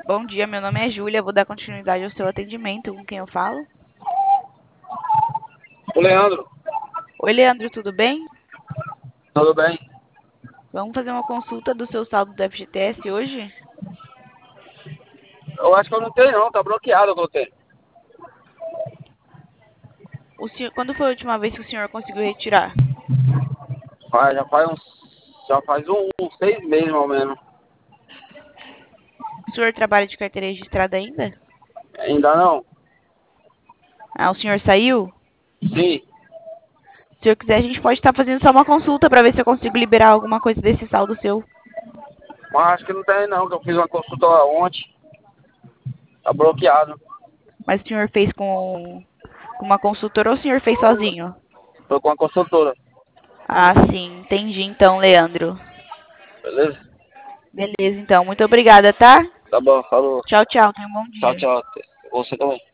Bom dia, meu nome é Júlia, vou dar continuidade ao seu atendimento. Com quem eu falo? Ô, Leandro, Oi, Leandro, tudo bem? tudo bem? Vamos fazer uma consulta do seu saldo do FGTS hoje? Eu acho que eu não tenho, não. Tá bloqueado o que eu tenho. Quando foi a última vez que o senhor conseguiu retirar? Já faz uns 6 meses, mais ou menos. O senhor trabalha de carteira registrada ainda? Ainda não? Ah, o senhor saiu? Sim. Se o senhor quiser, a gente pode estar fazendo só uma consulta para ver se eu consigo liberar alguma coisa desse saldo seu. Mas acho que não tem, não. Que eu fiz uma consulta ontem. Tá bloqueado. Mas o senhor fez com uma consultora ou o senhor fez sozinho? Tô com a consultora. Ah, sim, entendi então, Leandro. Beleza? Beleza, então. Muito obrigada, tá? Tá bom, falou. Tchau, tchau. Tenha um bom Tchau, dia. tchau. Você também.